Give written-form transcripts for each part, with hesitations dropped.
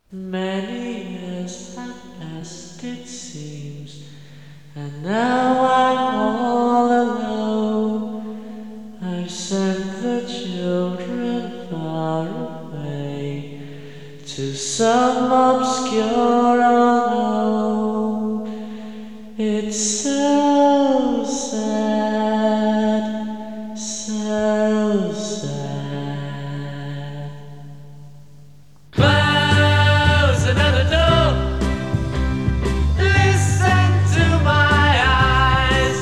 Many years have passed, it seems, and now I'm all alone. I've sent the children far away to some obscure unknown. It's so sad, so sad. Close another door. Listen to my eyes.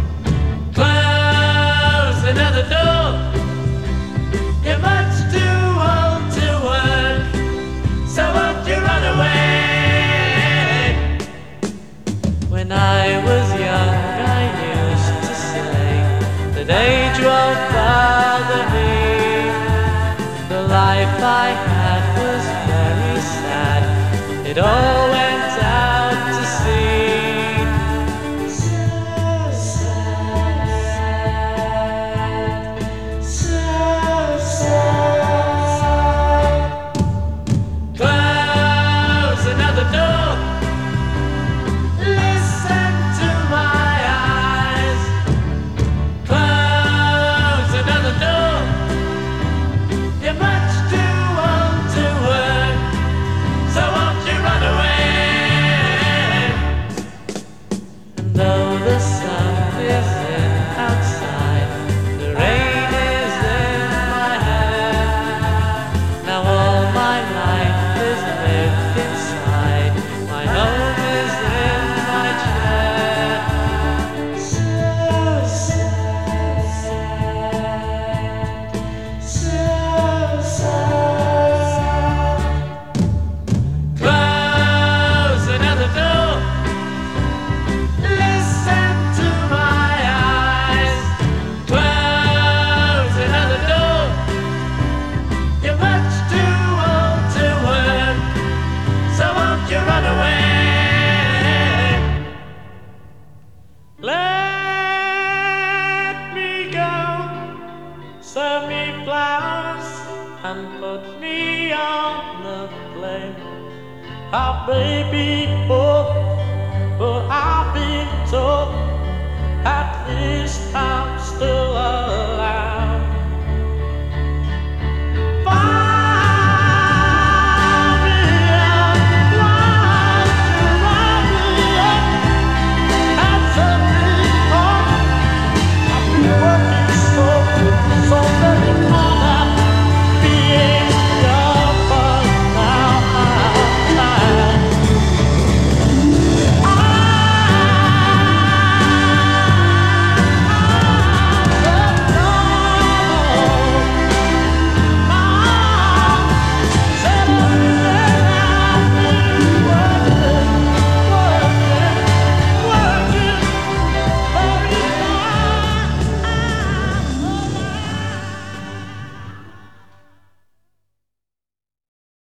Close another door. You're much too old to work, so won't you run away? When I was young, I used to say that age won't bother me. The life I had was very sad. It all went out to sea. So sad, so sad. Close another door. Listen to my eyes. Close another door. You're much too old to work, so won't you run away? And though the sun isn't outside, the rain is in my head. Now all my life is lived inside, my home is in my chair. So sad, so sad. Close another door. Listen to my eyes. Close another door. You're much too old to work, so won't you run away? Let me go. Serve me flowers and put me on the plane. Our baby boy, but I've been told at least I'm still alive.